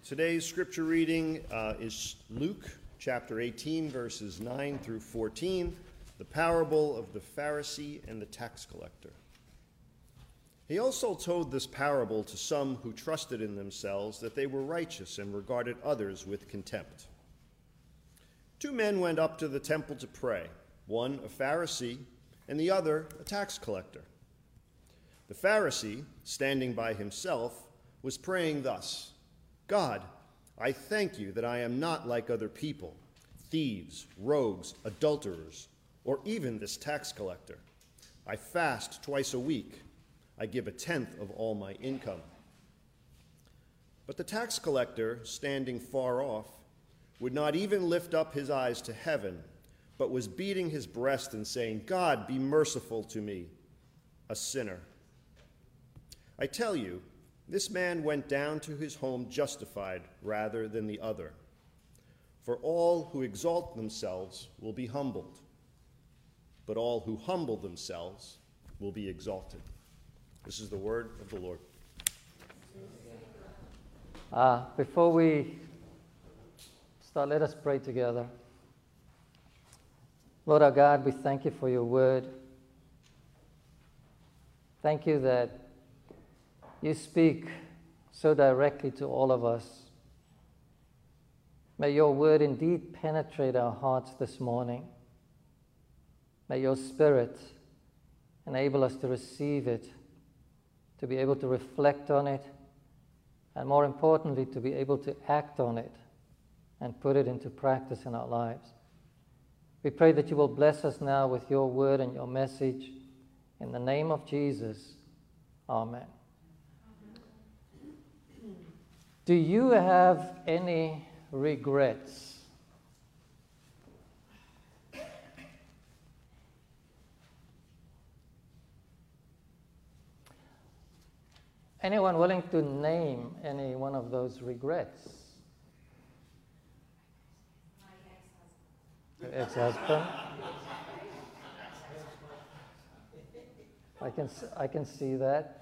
Today's scripture reading is Luke chapter 18, verses 9 through 14, the parable of the Pharisee and the tax collector. He also told this parable to some who trusted in themselves that they were righteous and regarded others with contempt. 2 men went up to the temple to pray, one a Pharisee and the other a tax collector. The Pharisee, standing by himself, was praying thus: God, I thank you that I am not like other people, thieves, rogues, adulterers, or even this tax collector. I fast twice a week. I give 1/10 of all my income. But the tax collector, standing far off, would not even lift up his eyes to heaven, but was beating his breast and saying, God, be merciful to me, a sinner. I tell you, this man went down to his home justified rather than the other. For all who exalt themselves will be humbled, but all who humble themselves will be exalted. This is the word of the Lord. Before we start, let us pray together. Lord our God, we thank you for your word. Thank you that you speak so directly to all of us. May your word indeed penetrate our hearts this morning. May your Spirit enable us to receive it, to be able to reflect on it, and more importantly, to be able to act on it and put it into practice in our lives. We pray that you will bless us now with your word and your message. In the name of Jesus, amen. Do you have any regrets? Anyone willing to name any one of those regrets? My ex-husband. I can see that.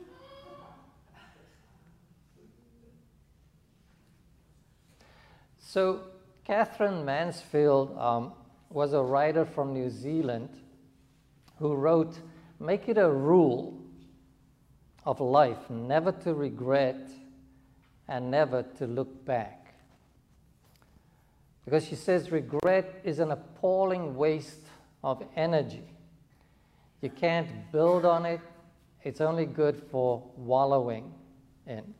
So, Catherine Mansfield was a writer from New Zealand who wrote, "Make it a rule of life never to regret and never to look back." Because she says regret is an appalling waste of energy. You can't build on it. It's only good for wallowing in.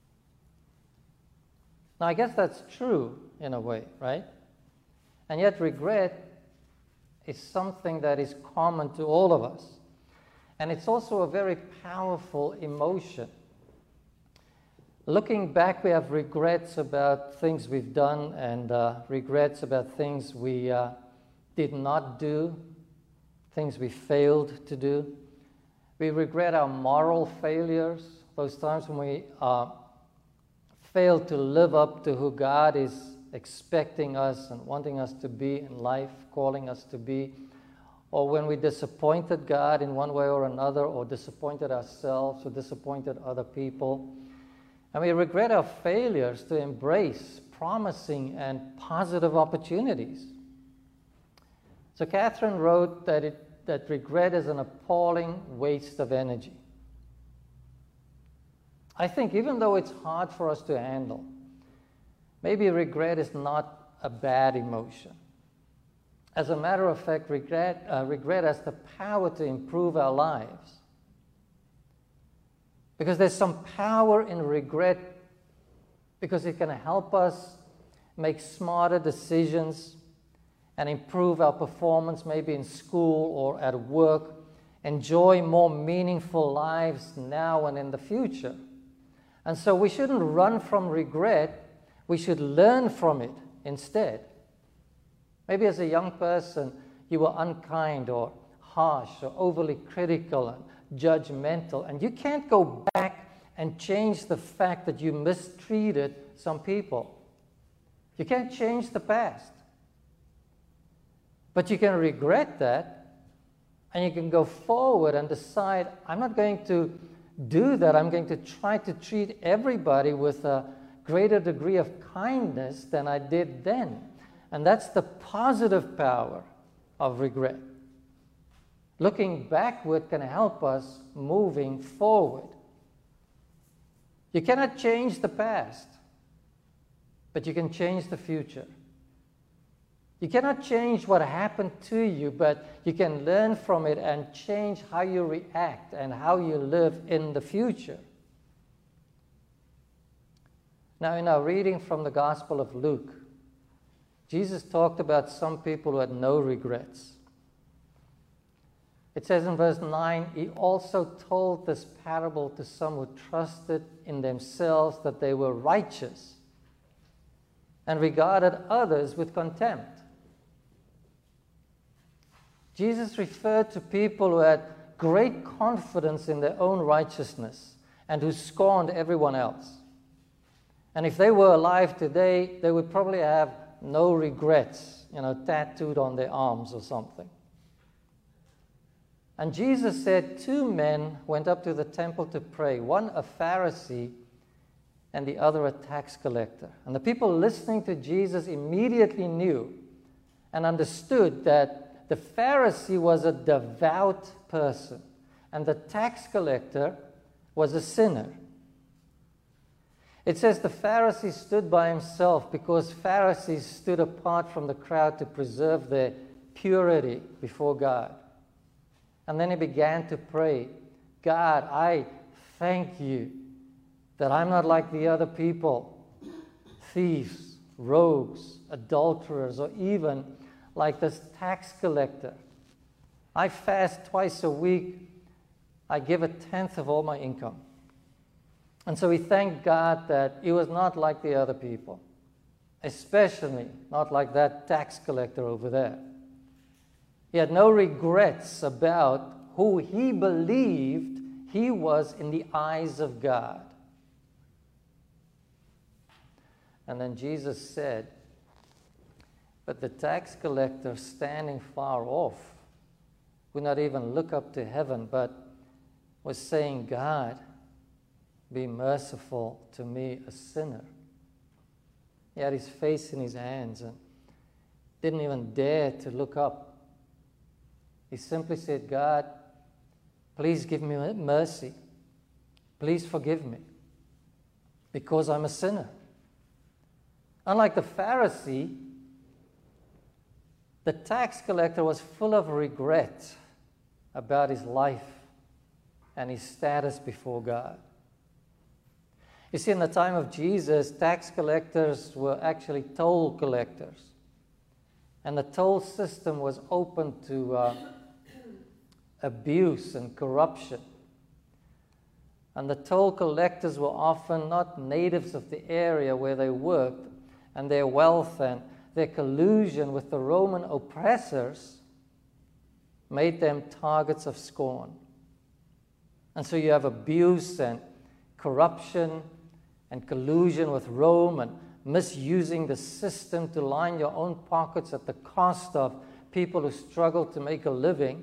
Now, I guess that's true in a way, right? And yet regret is something that is common to all of us. And it's also a very powerful emotion. Looking back, we have regrets about things we've done and regrets about things we did not do, things we failed to do. We regret our moral failures, those times when we failed to live up to who God is expecting us and wanting us to be in life, calling us to be, or when we disappointed God in one way or another, or disappointed ourselves, or disappointed other people. And we regret our failures to embrace promising and positive opportunities. So Catherine wrote that regret is an appalling waste of energy. I think even though it's hard for us to handle, maybe regret is not a bad emotion. As a matter of fact, regret has the power to improve our lives. Because there's some power in regret, because it can help us make smarter decisions and improve our performance, maybe in school or at work, enjoy more meaningful lives now and in the future. And so we shouldn't run from regret. We should learn from it instead. Maybe as a young person, you were unkind or harsh or overly critical and judgmental, and you can't go back and change the fact that you mistreated some people. You can't change the past. But you can regret that, and you can go forward and decide, I'm not going to do that. I'm going to try to treat everybody with greater degree of kindness than I did then. And that's the positive power of regret. Looking backward can help us moving forward. You cannot change the past, but you can change the future. You cannot change what happened to you, but you can learn from it and change how you react and how you live in the future. Now, in our reading from the Gospel of Luke, Jesus talked about some people who had no regrets. It says in verse 9, he also told this parable to some who trusted in themselves that they were righteous and regarded others with contempt. Jesus referred to people who had great confidence in their own righteousness and who scorned everyone else. And if they were alive today, they would probably have no regrets, tattooed on their arms or something. And Jesus said 2 men went up to the temple to pray, one a Pharisee and the other a tax collector. And the people listening to Jesus immediately knew and understood that the Pharisee was a devout person and the tax collector was a sinner. It says the Pharisee stood by himself because Pharisees stood apart from the crowd to preserve their purity before God. And then he began to pray, God, I thank you that I'm not like the other people, thieves, rogues, adulterers, or even like this tax collector. I fast twice a week. I give 1/10 of all my income. And so he thanked God that he was not like the other people, especially not like that tax collector over there. He had no regrets about who he believed he was in the eyes of God. And then Jesus said, but the tax collector standing far off would not even look up to heaven, but was saying, God, be merciful to me, a sinner. He had his face in his hands and didn't even dare to look up. He simply said, God, please give me mercy. Please forgive me, because I'm a sinner. Unlike the Pharisee, the tax collector was full of regret about his life and his status before God. You see, in the time of Jesus, tax collectors were actually toll collectors. And the toll system was open to abuse and corruption. And the toll collectors were often not natives of the area where they worked, and their wealth and their collusion with the Roman oppressors made them targets of scorn. And so you have abuse and corruption and collusion with Rome and misusing the system to line your own pockets at the cost of people who struggle to make a living.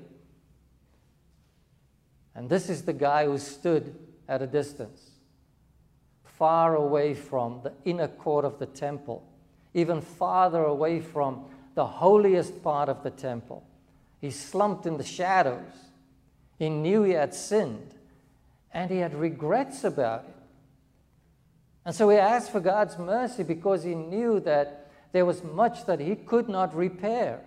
And this is the guy who stood at a distance, far away from the inner court of the temple, even farther away from the holiest part of the temple. He slumped in the shadows. He knew he had sinned, and he had regrets about it. And so he asked for God's mercy because he knew that there was much that he could not repair.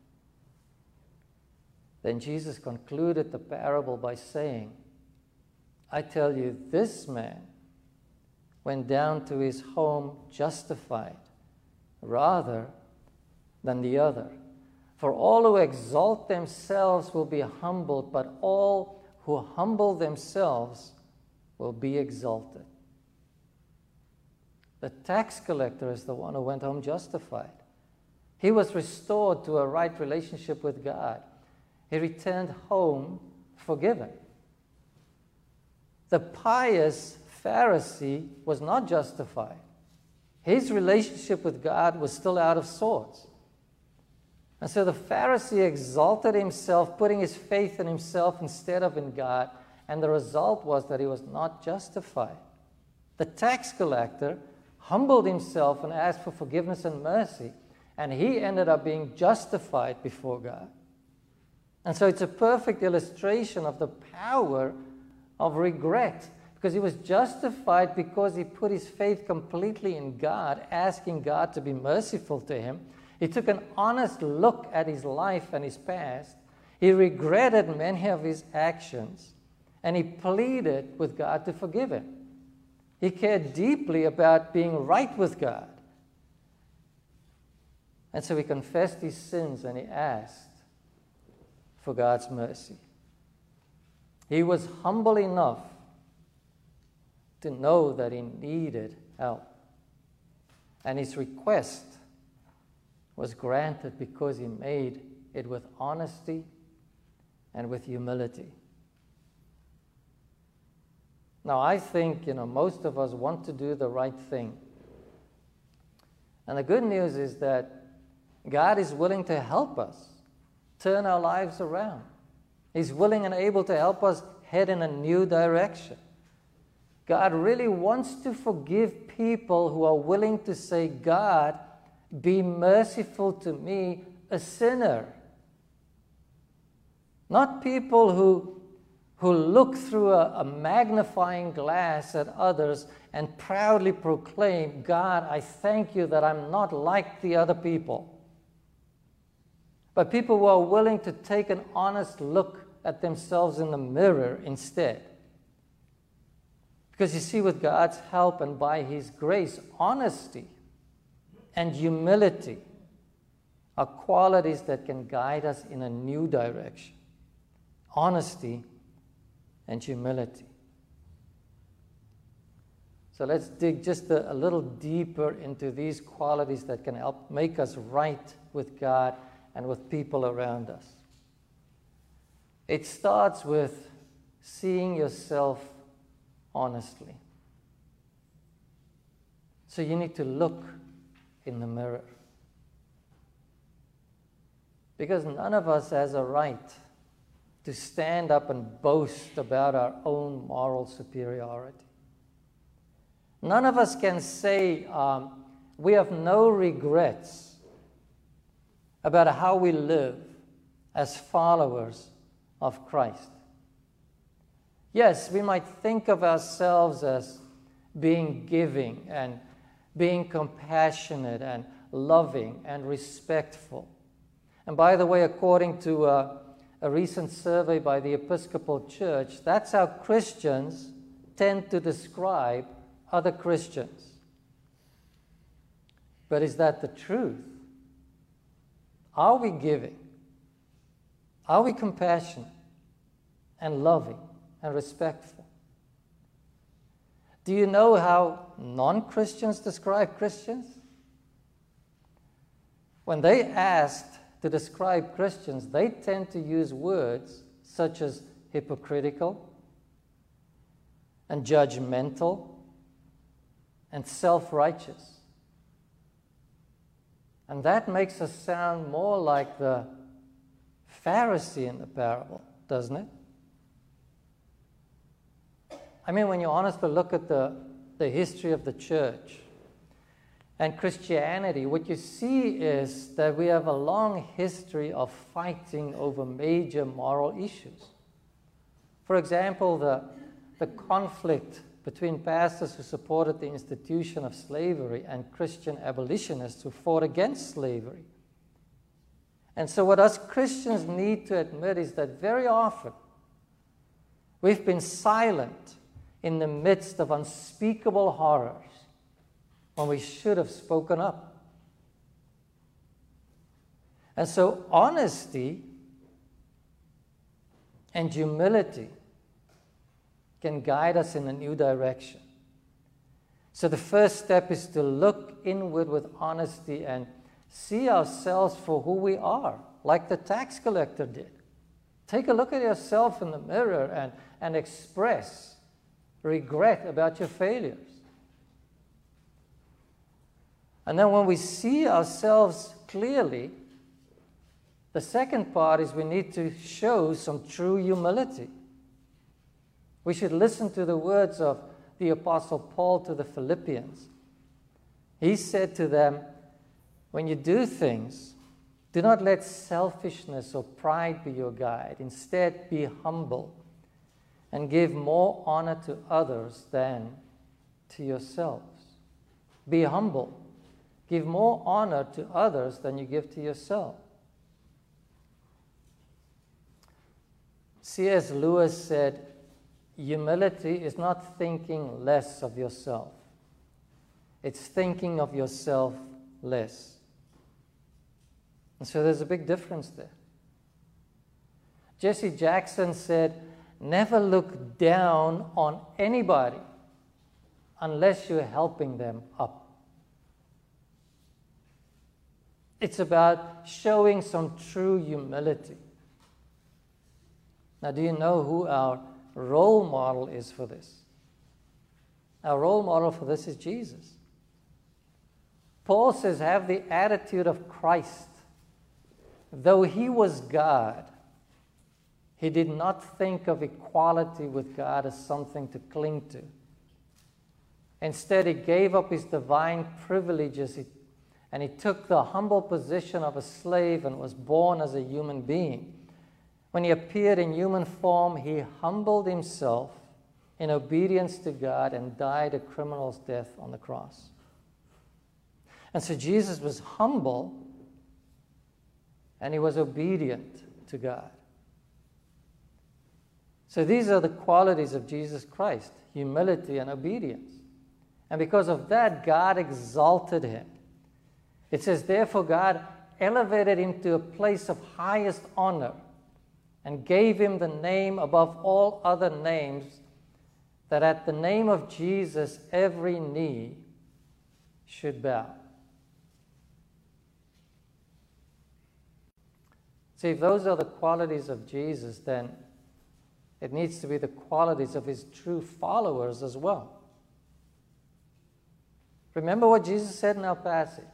Then Jesus concluded the parable by saying, I tell you, this man went down to his home justified rather than the other. For all who exalt themselves will be humbled, but all who humble themselves will be exalted. The tax collector is the one who went home justified. He was restored to a right relationship with God. He returned home forgiven. The pious Pharisee was not justified. His relationship with God was still out of sorts. And so the Pharisee exalted himself, putting his faith in himself instead of in God, and the result was that he was not justified. The tax collector humbled himself and asked for forgiveness and mercy, and he ended up being justified before God. And so it's a perfect illustration of the power of regret, because he was justified because he put his faith completely in God, asking God to be merciful to him. He took an honest look at his life and his past. He regretted many of his actions, and he pleaded with God to forgive him. He cared deeply about being right with God. And so he confessed his sins and he asked for God's mercy. He was humble enough to know that he needed help. And his request was granted because he made it with honesty and with humility. Now, I think, most of us want to do the right thing. And the good news is that God is willing to help us turn our lives around. He's willing and able to help us head in a new direction. God really wants to forgive people who are willing to say, God, be merciful to me, a sinner. Not people who look through a magnifying glass at others and proudly proclaim, God, I thank you that I'm not like the other people. But people who are willing to take an honest look at themselves in the mirror instead. Because you see, with God's help and by His grace, honesty and humility are qualities that can guide us in a new direction. Honesty and humility. So let's dig just a little deeper into these qualities that can help make us right with God and with people around us. It starts with seeing yourself honestly. So you need to look in the mirror. Because none of us has a right to stand up and boast about our own moral superiority. None of us can say we have no regrets about how we live as followers of Christ. Yes, we might think of ourselves as being giving and being compassionate and loving and respectful. And by the way, according to a recent survey by the Episcopal Church, that's how Christians tend to describe other Christians. But is that the truth? Are we giving? Are we compassionate and loving and respectful? Do you know how non-Christians describe Christians? When they asked to describe Christians, they tend to use words such as hypocritical and judgmental and self-righteous. And that makes us sound more like the Pharisee in the parable, doesn't it? I mean, when you honestly look at the history of the church and Christianity, what you see is that we have a long history of fighting over major moral issues. For example, the conflict between pastors who supported the institution of slavery and Christian abolitionists who fought against slavery. And so what us Christians need to admit is that very often we've been silent in the midst of unspeakable horrors when we should have spoken up. And so honesty and humility can guide us in a new direction. So the first step is to look inward with honesty and see ourselves for who we are, like the tax collector did. Take a look at yourself in the mirror and express regret about your failures. And then when we see ourselves clearly, the second part is we need to show some true humility. We should listen to the words of the Apostle Paul to the Philippians He said to them, when you do things, do not let selfishness or pride be your guide. Instead, be humble and give more honor to others than to yourselves. Be humble. Give more honor to others than you give to yourself. C.S. Lewis said, humility is not thinking less of yourself. It's thinking of yourself less. And so there's a big difference there. Jesse Jackson said, never look down on anybody unless you're helping them up. It's about showing some true humility. Now, do you know who our role model is for this? Our role model for this is Jesus. Paul says, have the attitude of Christ. Though he was God, he did not think of equality with God as something to cling to. Instead, he gave up his divine privileges and he took the humble position of a slave and was born as a human being. When he appeared in human form, he humbled himself in obedience to God and died a criminal's death on the cross. And so Jesus was humble and he was obedient to God. So these are the qualities of Jesus Christ, humility and obedience. And because of that, God exalted him. It says, therefore God elevated him to a place of highest honor and gave him the name above all other names, that at the name of Jesus every knee should bow. See, if those are the qualities of Jesus, then it needs to be the qualities of his true followers as well. Remember what Jesus said in our passage.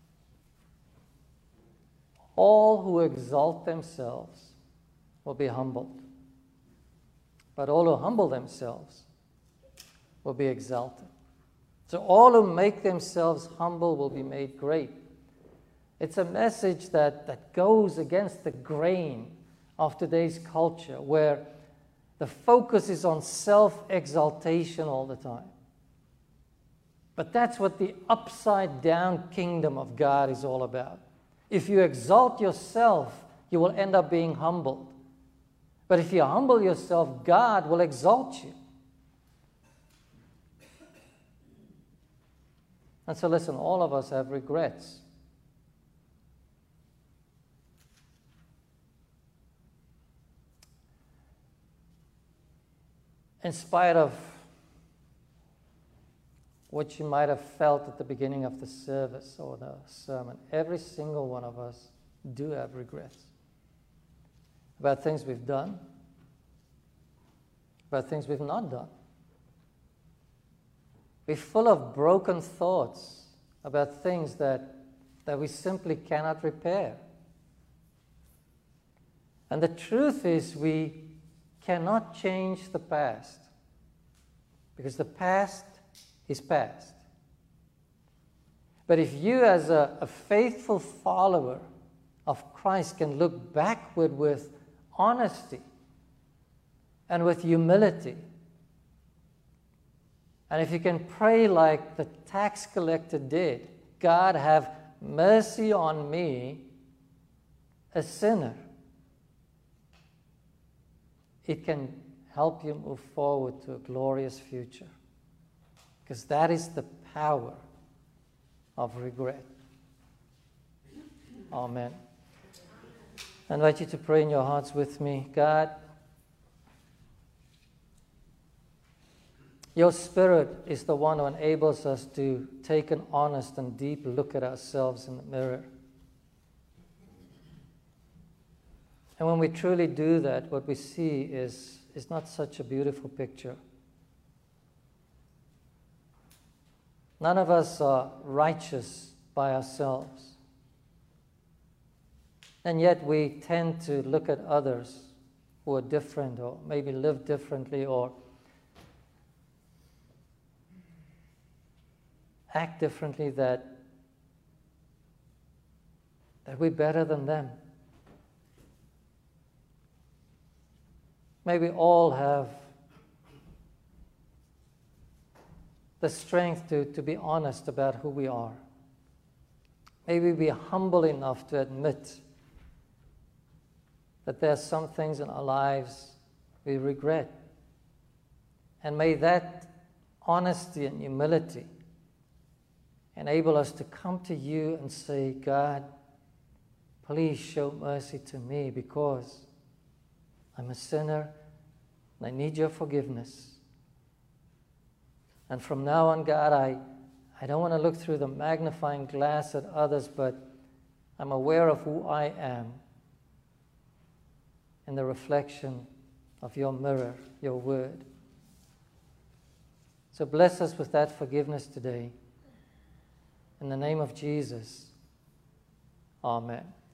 All who exalt themselves will be humbled, but all who humble themselves will be exalted. So all who make themselves humble will be made great. It's a message that goes against the grain of today's culture, where the focus is on self-exaltation all the time. But that's what the upside-down kingdom of God is all about. If you exalt yourself, you will end up being humbled. But if you humble yourself, God will exalt you. And so listen, all of us have regrets. In spite of what you might have felt at the beginning of the service or the sermon, every single one of us do have regrets about things we've done, about things we've not done. We're full of broken thoughts about things that we simply cannot repair. And the truth is, we cannot change the past, because the past is past. But if you, as a faithful follower of Christ, can look backward with honesty and with humility, and if you can pray like the tax collector did, God, have mercy on me, a sinner, it can help you move forward to a glorious future. Because that is the power of regret. Amen. I invite you to pray in your hearts with me. God, your Spirit is the one who enables us to take an honest and deep look at ourselves in the mirror. And when we truly do that, what we see is not such a beautiful picture. None of us are righteous by ourselves. And yet we tend to look at others who are different, or maybe live differently, or act differently, that we're better than them. May we all have the strength to be honest about who we are. May we be humble enough to admit that there are some things in our lives we regret. And may that honesty and humility enable us to come to you and say, God, please show mercy to me because I'm a sinner and I need your forgiveness. And from now on, God, I don't want to look through the magnifying glass at others, but I'm aware of who I am in the reflection of your mirror, your word. So bless us with that forgiveness today. In the name of Jesus, amen.